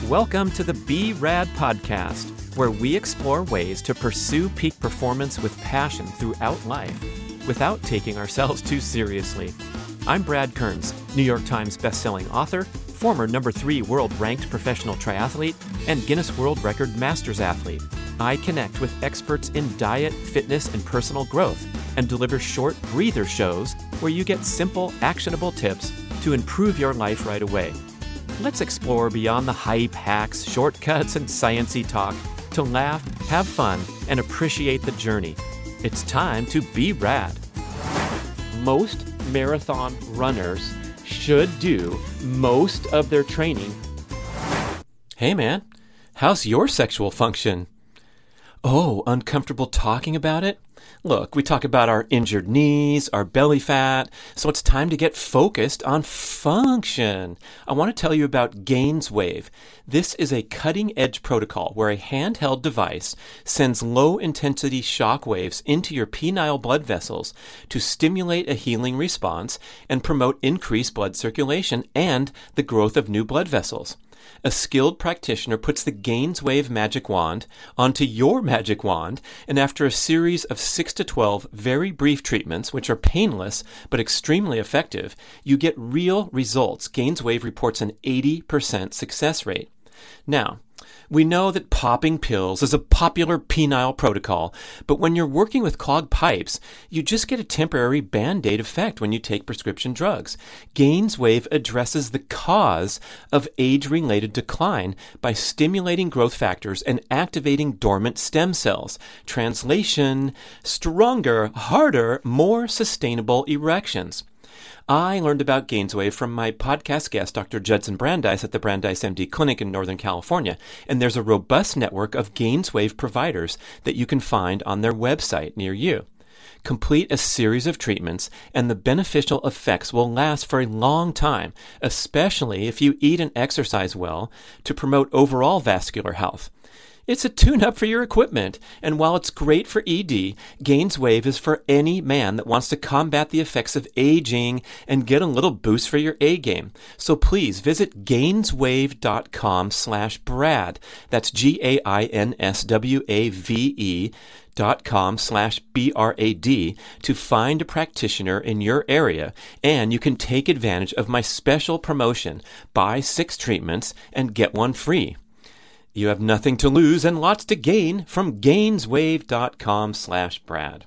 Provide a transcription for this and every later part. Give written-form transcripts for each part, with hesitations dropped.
Welcome to the Be Rad podcast, where we explore ways to pursue peak performance with passion throughout life without taking ourselves too seriously. I'm Brad Kearns, New York Times bestselling author, former #3 world-ranked professional triathlete, and Guinness World Record Masters athlete. I connect with experts in diet, fitness, and personal growth, and deliver short breather shows where you get simple, actionable tips to improve your life right away. Let's explore beyond the hype, hacks, shortcuts, and sciencey talk to laugh, have fun, and appreciate the journey. It's time to be rad. Most marathon runners should do most of their training. Hey man, how's your sexual function? Oh, uncomfortable talking about it? Look, we talk about our injured knees, our belly fat, so it's time to get focused on function. I want to tell you about GainsWave. This is a cutting-edge protocol where a handheld device sends low-intensity shock waves into your penile blood vessels to stimulate a healing response and promote increased blood circulation and the growth of new blood vessels. A skilled practitioner puts the GainsWave magic wand onto your magic wand, and after a series of 6 to 12 very brief treatments, which are painless but extremely effective, you get real results. GainsWave reports an 80% success rate. Now, we know that popping pills is a popular penile protocol, but when you're working with clogged pipes, you just get a temporary Band-Aid effect when you take prescription drugs. GainsWave addresses the cause of age-related decline by stimulating growth factors and activating dormant stem cells. Translation: stronger, harder, more sustainable erections. I learned about GainsWave from my podcast guest, Dr. Judson Brandeis at the Brandeis MD Clinic in Northern California, and there's a robust network of GainsWave providers that you can find on their website near you. Complete a series of treatments, and the beneficial effects will last for a long time, especially if you eat and exercise well to promote overall vascular health. It's a tune-up for your equipment, and while it's great for ED, GainsWave is for any man that wants to combat the effects of aging and get a little boost for your A-game. So please visit gainswave.com/Brad. That's GAINSWAVE.com/BRAD to find a practitioner in your area, and you can take advantage of my special promotion, buy 6 treatments and get 1 free. You have nothing to lose and lots to gain from gainswave.com/Brad.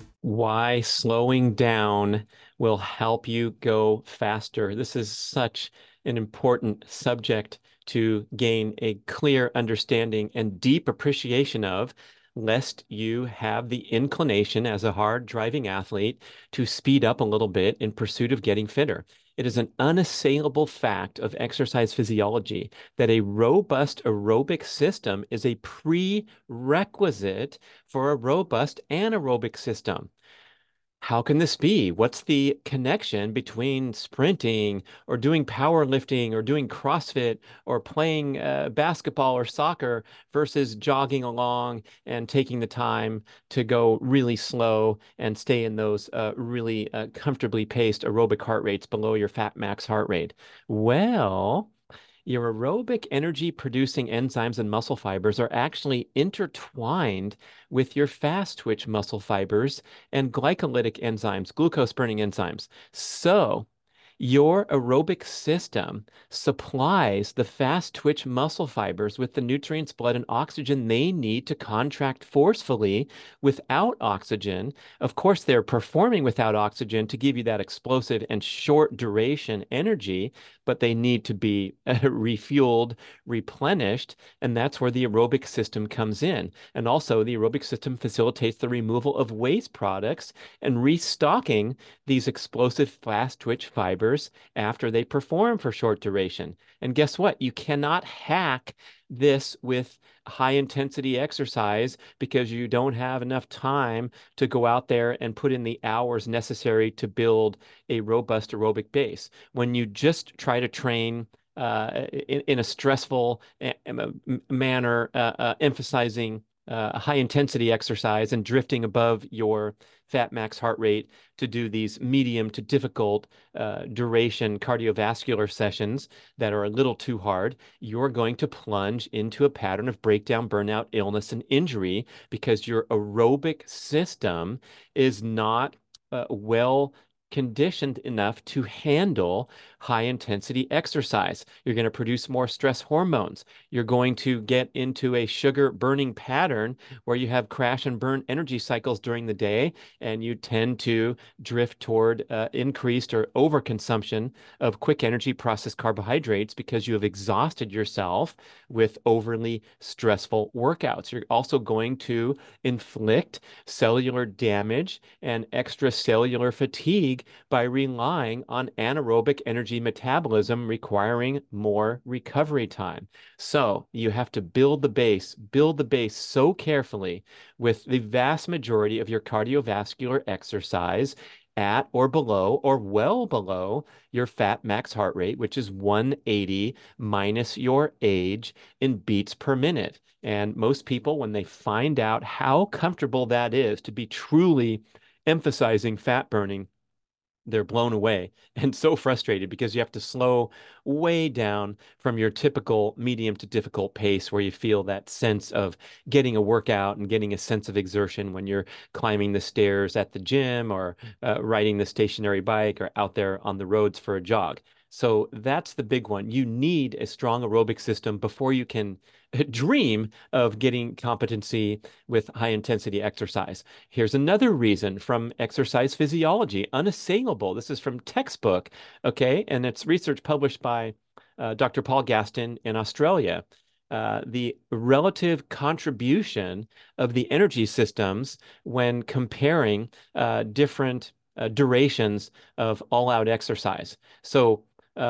Why slowing down will help you go faster. This is such an important subject to gain a clear understanding and deep appreciation of, lest you have the inclination as a hard driving athlete to speed up a little bit in pursuit of getting fitter. It is an unassailable fact of exercise physiology that a robust aerobic system is a prerequisite for a robust anaerobic system. How can this be? What's the connection between sprinting or doing powerlifting or doing CrossFit or playing basketball or soccer versus jogging along and taking the time to go really slow and stay in those really comfortably paced aerobic heart rates below your fat max heart rate? Well, your aerobic energy producing enzymes and muscle fibers are actually intertwined with your fast twitch muscle fibers and glycolytic enzymes, glucose burning enzymes. So your aerobic system supplies the fast twitch muscle fibers with the nutrients, blood, and oxygen they need to contract forcefully. Without oxygen, of course, they're performing without oxygen to give you that explosive and short duration energy, but they need to be refueled, replenished, and that's where the aerobic system comes in. And also, the aerobic system facilitates the removal of waste products and restocking these explosive fast twitch fibers after they perform for short duration. And guess what? You cannot hack this with high intensity exercise because you don't have enough time to go out there and put in the hours necessary to build a robust aerobic base. When you just try to train in a stressful manner, emphasizing high intensity exercise and drifting above your fat max heart rate to do these medium to difficult duration cardiovascular sessions that are a little too hard, you're going to plunge into a pattern of breakdown, burnout, illness, and injury because your aerobic system is not well conditioned enough to handle high intensity exercise. You're going to produce more stress hormones. You're going to get into a sugar burning pattern where you have crash and burn energy cycles during the day, and you tend to drift toward increased or overconsumption of quick energy processed carbohydrates because you have exhausted yourself with overly stressful workouts. You're also going to inflict cellular damage and extracellular fatigue by relying on anaerobic energy metabolism requiring more recovery time. So you have to build the base so carefully with the vast majority of your cardiovascular exercise at or below or well below your fat max heart rate, which is 180 minus your age in beats per minute. And most people, when they find out how comfortable that is to be truly emphasizing fat burning, they're blown away and so frustrated because you have to slow way down from your typical medium to difficult pace where you feel that sense of getting a workout and getting a sense of exertion when you're climbing the stairs at the gym or riding the stationary bike or out there on the roads for a jog. So that's the big one. You need a strong aerobic system before you can dream of getting competency with high intensity exercise. Here's another reason from exercise physiology, unassailable. This is from textbook, okay? And it's research published by Dr. Paul Gaston in Australia. The relative contribution of the energy systems when comparing different durations of all-out exercise. So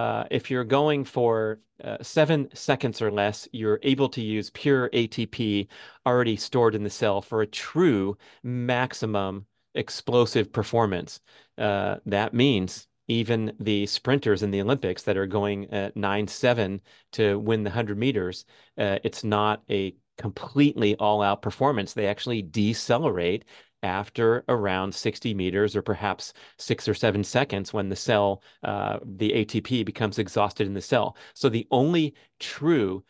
if you're going for 7 seconds or less, you're able to use pure ATP already stored in the cell for a true maximum explosive performance. That means even the sprinters in the Olympics that are going at 9.7 to win the 100 meters, it's not a completely all-out performance. They actually decelerate after around 60 meters or perhaps 6 or 7 seconds when the cell, the ATP becomes exhausted in the cell. So the only true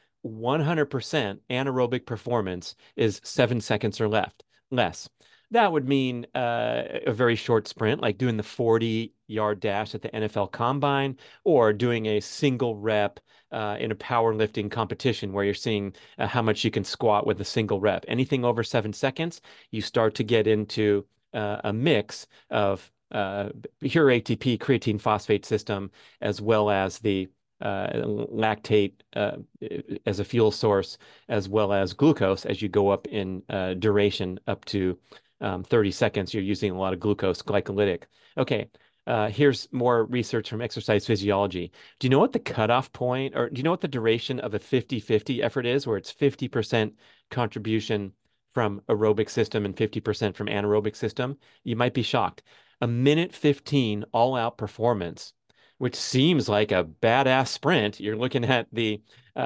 100% anaerobic performance is 7 seconds or less. That would mean a very short sprint, like doing the 40-yard dash at the NFL Combine, or doing a single rep in a powerlifting competition where you're seeing how much you can squat with a single rep. Anything over 7 seconds, you start to get into a mix of pure ATP creatine phosphate system as well as the lactate as a fuel source, as well as glucose as you go up in duration up to 30 seconds. You're using a lot of glucose, glycolytic. Okay, here's more research from exercise physiology. Do you know what the cutoff point, or do you know what the duration of a 50-50 effort is, where it's 50% contribution from aerobic system and 50% from anaerobic system? You might be shocked. A minute 15 all-out performance, which seems like a badass sprint. You're looking at the,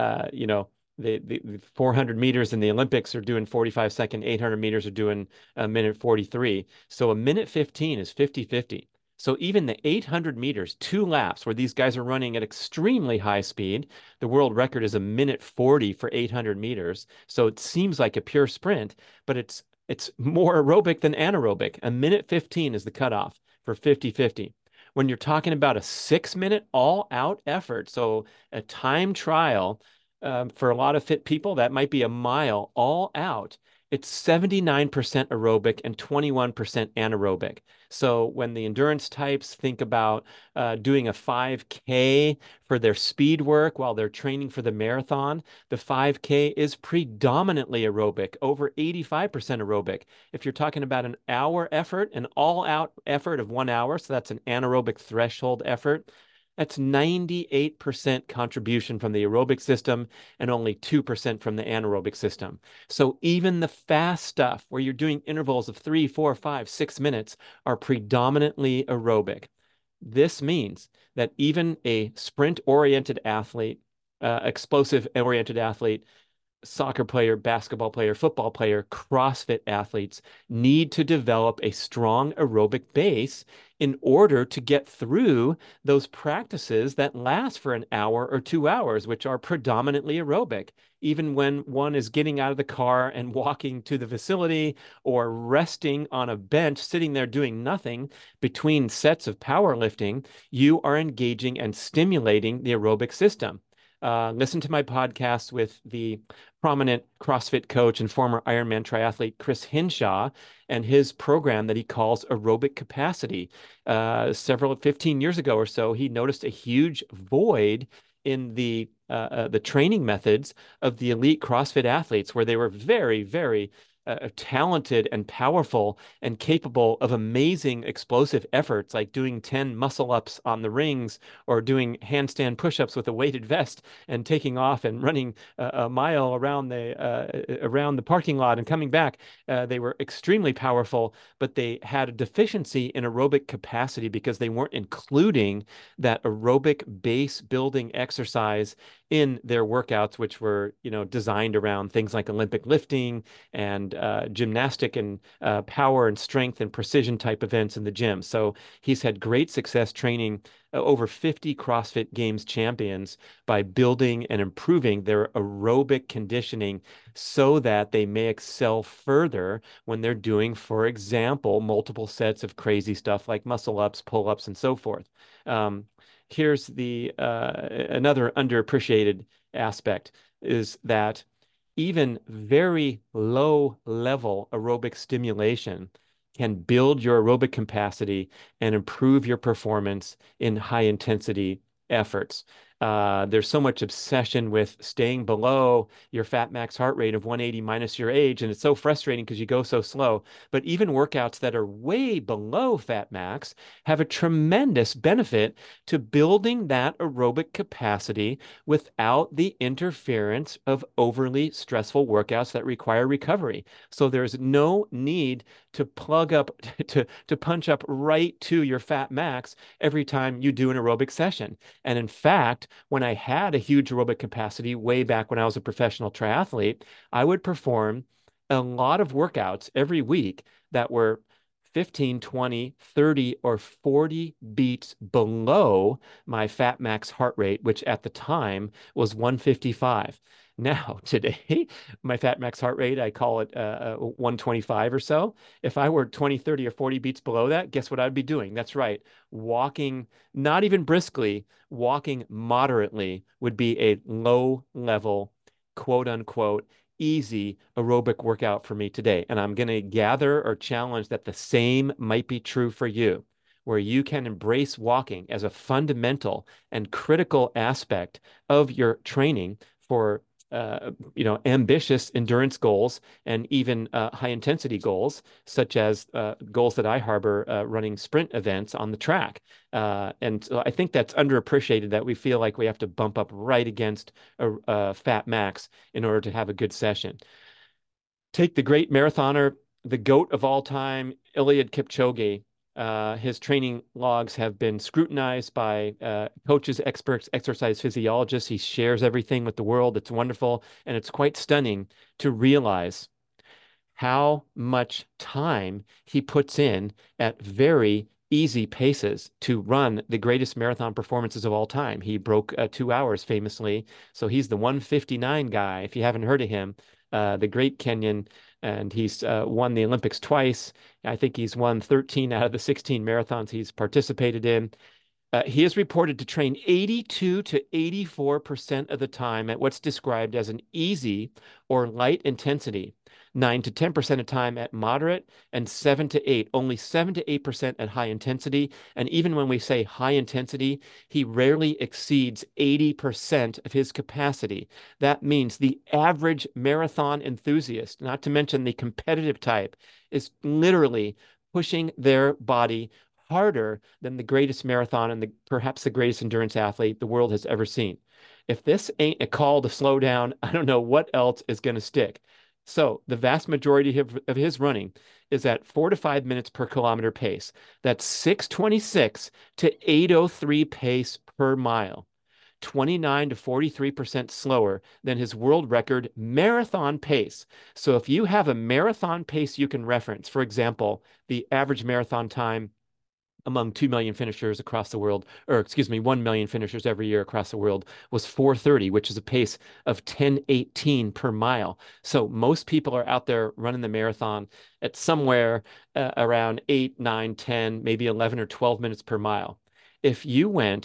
the 400 meters in the Olympics are doing 45-second, 800 meters are doing a minute 43. So a minute 15 is 50-50. So even the 800 meters, 2 laps, where these guys are running at extremely high speed, the world record is a minute 40 for 800 meters. So it seems like a pure sprint, but it's more aerobic than anaerobic. A minute 15 is the cutoff for 50-50. When you're talking about a 6-minute all-out effort, so a time trial, for a lot of fit people, that might be a mile all out. It's 79% aerobic and 21% anaerobic. So when the endurance types think about doing a 5K for their speed work while they're training for the marathon, the 5K is predominantly aerobic, over 85% aerobic. If you're talking about an hour effort, an all-out effort of 1 hour, so that's an anaerobic threshold effort, that's 98% contribution from the aerobic system and only 2% from the anaerobic system. So even the fast stuff where you're doing intervals of 3, 4, 5, 6 minutes are predominantly aerobic. This means that even a sprint-oriented athlete, explosive-oriented athlete, soccer player, basketball player, football player, CrossFit athletes need to develop a strong aerobic base in order to get through those practices that last for an hour or 2 hours, which are predominantly aerobic. Even when one is getting out of the car and walking to the facility or resting on a bench, sitting there doing nothing between sets of powerlifting, you are engaging and stimulating the aerobic system. Listen to my podcast with the prominent CrossFit coach and former Ironman triathlete Chris Hinshaw and his program that he calls Aerobic Capacity. 15 years ago or so, he noticed a huge void in the training methods of the elite CrossFit athletes, where they were very, very talented and powerful and capable of amazing explosive efforts like doing 10 muscle ups on the rings or doing handstand push-ups with a weighted vest and taking off and running a mile around the parking lot and coming back. They were extremely powerful, but they had a deficiency in aerobic capacity because they weren't including that aerobic base building exercise in their workouts, which were, designed around things like Olympic lifting and gymnastic and power and strength and precision type events in the gym. So he's had great success training over 50 CrossFit Games champions by building and improving their aerobic conditioning so that they may excel further when they're doing, for example, multiple sets of crazy stuff like muscle ups, pull ups, and so forth. Here's the another underappreciated aspect is that even very low level aerobic stimulation can build your aerobic capacity and improve your performance in high intensity efforts. There's so much obsession with staying below your fat max heart rate of 180 minus your age, and it's so frustrating because you go so slow. But even workouts that are way below fat max have a tremendous benefit to building that aerobic capacity without the interference of overly stressful workouts that require recovery. So there's no need to plug up to punch up right to your fat max every time you do an aerobic session. And in fact, when I had a huge aerobic capacity way back when I was a professional triathlete, I would perform a lot of workouts every week that were 15, 20, 30, or 40 beats below my fat max heart rate, which at the time was 155. Now, today, my fat max heart rate, I call it 125 or so. If I were 20, 30, or 40 beats below that, guess what I'd be doing? That's right. Walking, not even briskly, walking moderately would be a low level, quote unquote, easy aerobic workout for me today. And I'm going to gather or challenge that the same might be true for you, where you can embrace walking as a fundamental and critical aspect of your training for ambitious endurance goals and even high intensity goals, such as goals that I harbor running sprint events on the track. And so I think that's underappreciated, that we feel like we have to bump up right against a fat max in order to have a good session. Take the great marathoner, the GOAT of all time, Eliud Kipchoge. His training logs have been scrutinized by coaches, experts, exercise physiologists. He shares everything with the world. It's wonderful. And it's quite stunning to realize how much time he puts in at very easy paces to run the greatest marathon performances of all time. He broke 2 hours famously. So he's the 159 guy. If you haven't heard of him, the great Kenyan, and he's won the Olympics twice. I think he's won 13 out of the 16 marathons he's participated in. He is reported to train 82 to 84% of the time at what's described as an easy or light intensity, 9 to 10% of time at moderate, and 7 to 8, only 7 to 8% at high intensity. And even when we say high intensity, he rarely exceeds 80% of his capacity. That means the average marathon enthusiast, not to mention the competitive type, is literally pushing their body harder than the greatest marathon and perhaps the greatest endurance athlete the world has ever seen. If this ain't a call to slow down, I don't know what else is going to stick. So the vast majority of his running is at 4 to 5 minutes per kilometer pace. That's 626 to 803 pace per mile. 29 to 43% slower than his world record marathon pace. So if you have a marathon pace you can reference, for example, the average marathon time among 2 million finishers across the world, or excuse me, 1 million finishers every year across the world was 4:30, which is a pace of 10:18 per mile. So most people are out there running the marathon at somewhere around 8, 9, 10, maybe 11 or 12 minutes per mile. If you went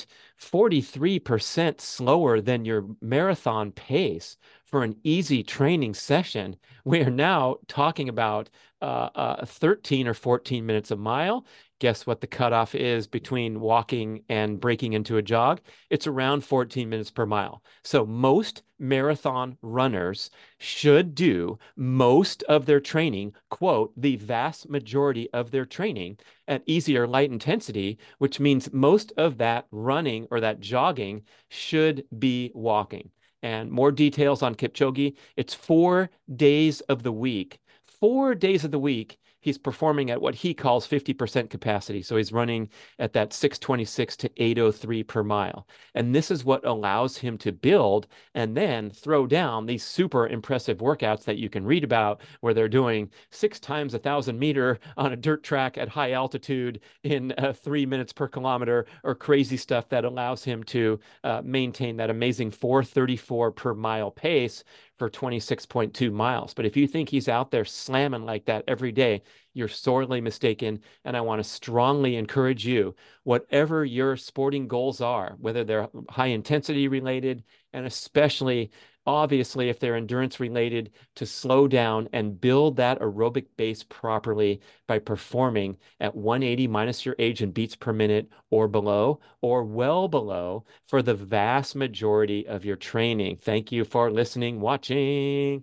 43% slower than your marathon pace for an easy training session, we are now talking about 13 or 14 minutes a mile. Guess what the cutoff is between walking and breaking into a jog? It's around 14 minutes per mile. So most marathon runners should do most of their training, quote, the vast majority of their training at easy or light intensity, which means most of that running or that jogging should be walking. And more details on Kipchoge, it's 4 days of the week. 4 days of the week, he's performing at what he calls 50% capacity. So he's running at that 626 to 803 per mile. And this is what allows him to build and then throw down these super impressive workouts that you can read about, where they're doing 6 times 1,000 meter on a dirt track at high altitude in 3 minutes per kilometer, or crazy stuff that allows him to maintain that amazing 4:34 per mile pace for 26.2 miles. But if you think he's out there slamming like that every day, you're sorely mistaken. And I want to strongly encourage you, whatever your sporting goals are, whether they're high intensity related, and especially obviously if they're endurance related, to slow down and build that aerobic base properly by performing at 180 minus your age in beats per minute or below, or well below, for the vast majority of your training. Thank you for listening, watching.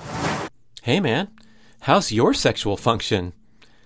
Hey man, how's your sexual function?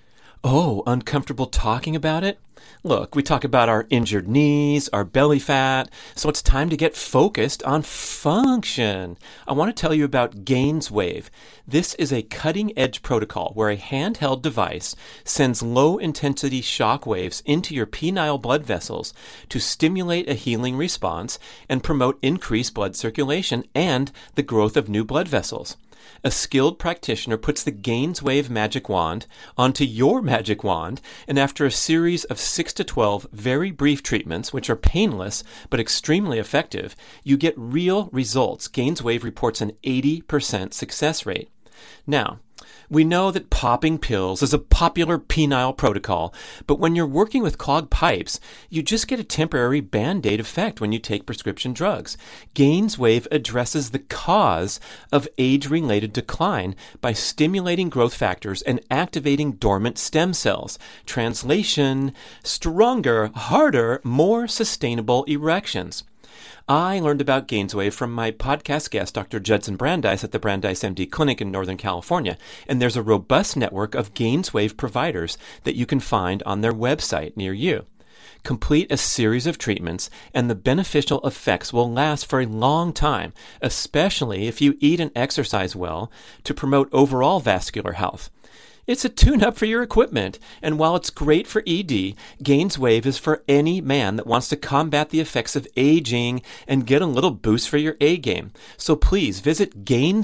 Oh, uncomfortable talking about it? Look, we talk about our injured knees, our belly fat, so it's time to get focused on function. I want to tell you about GainsWave. This is a cutting-edge protocol where a handheld device sends low-intensity shock waves into your penile blood vessels to stimulate a healing response and promote increased blood circulation and the growth of new blood vessels. A skilled practitioner puts the GainsWave magic wand onto your magic wand, and after a series of 6 to 12 very brief treatments, which are painless but extremely effective, you get real results. GainsWave reports an 80% success rate. Now, we know that popping pills is a popular penile protocol, but when you're working with clogged pipes, you just get a temporary Band-Aid effect when you take prescription drugs. GainsWave addresses the cause of age-related decline by stimulating growth factors and activating dormant stem cells. Translation: stronger, harder, more sustainable erections. I learned about GainsWave from my podcast guest, Dr. Judson Brandeis at the Brandeis MD Clinic in Northern California, and there's a robust network of GainsWave providers that you can find on their website near you. Complete a series of treatments, and the beneficial effects will last for a long time, especially if you eat and exercise well to promote overall vascular health. It's a tune-up for your equipment, and while it's great for ED, GainsWave is for any man that wants to combat the effects of aging and get a little boost for your A game. So please visit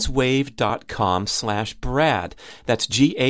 gainswave.com/Brad. That's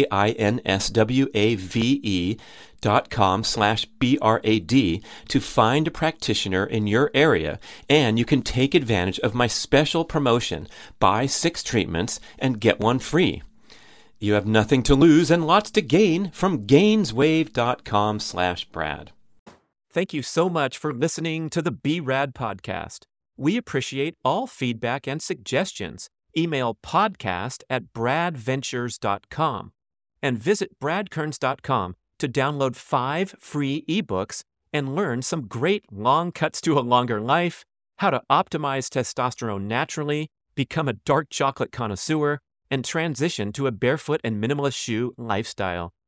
GAINSWAVE.com/BRAD to find a practitioner in your area, and you can take advantage of my special promotion: buy 6 treatments and get 1 free. You have nothing to lose and lots to gain from gainswave.com/Brad. Thank you so much for listening to the BRAD podcast. We appreciate all feedback and suggestions. Email podcast@bradventures.com and visit bradkearns.com to download 5 free ebooks and learn some great long cuts to a longer life, how to optimize testosterone naturally, become a dark chocolate connoisseur, and transition to a barefoot and minimalist shoe lifestyle.